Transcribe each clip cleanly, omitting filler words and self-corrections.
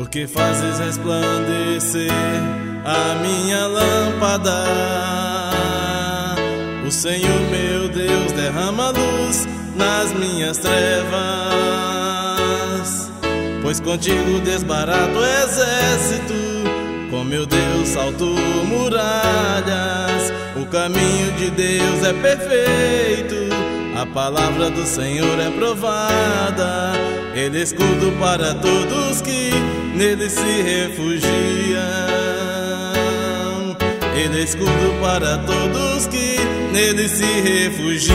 porque fazes resplandecer a minha lâmpada. O Senhor meu Deus derrama luz nas minhas trevas, pois contigo desbarato o exército, com meu Deus salto muralhas. O caminho de Deus é perfeito, a palavra do Senhor é provada. Ele é escudo para todos que nele se refugiam. Ele é escudo para todos que nele se refugiam.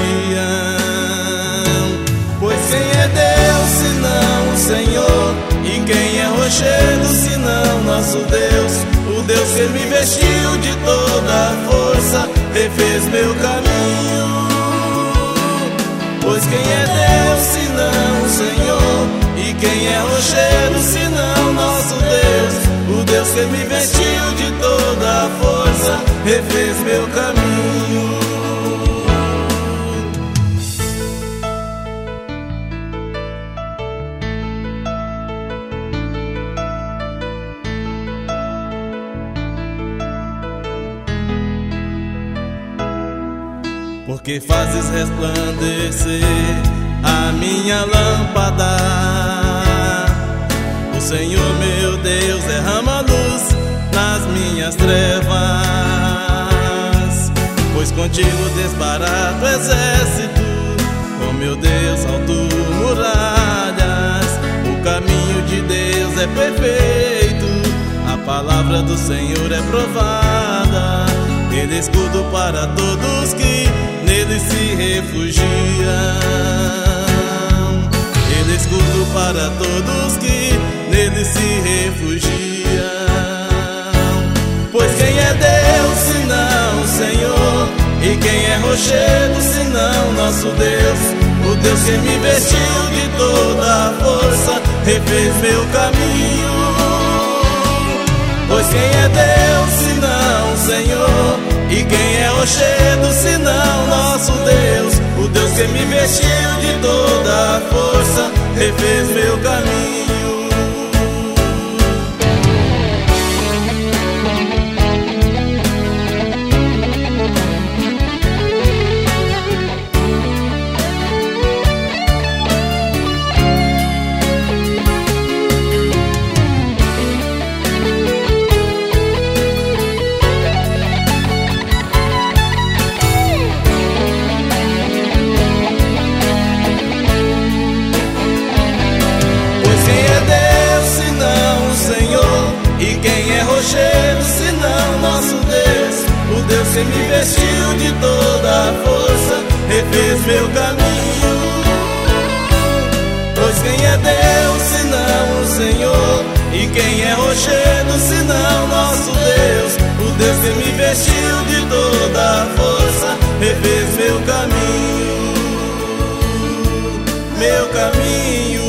Pois quem é Deus senão o Senhor? E quem é rochedo senão nosso Deus? O Deus que me vestiu de toda a força, refez meu caminho. Pois quem é Deus senão o Senhor? E quem é rochedo senão nosso Deus? O Deus que me vestiu de toda a força, refez meu caminho. Porque fazes resplandecer a minha lâmpada. O Senhor meu Deus derrama luz nas minhas trevas, pois contigo desbarato o exército, com meu Deus salto muralhas. O caminho de Deus é perfeito, a palavra do Senhor é provada. Ele é escudo para todos que nele se refugiam. Ele é escudo para todos que nele se refugiam. Pois quem é Deus senão o Senhor? E quem é rochedo senão nosso Deus? O Deus que me vestiu de toda a força, refez meu caminho. Pois quem é Deus senão o Senhor? E quem é rochedo senão nosso Deus? O Deus que me vestiu de toda a força, refez meu caminho. Rochedo senão nosso Deus? O Deus que me vestiu de toda a força, refez meu caminho. Pois quem é Deus senão o Senhor? E quem é rochedo senão nosso Deus? O Deus que me vestiu de toda a força, refez meu caminho. Meu caminho.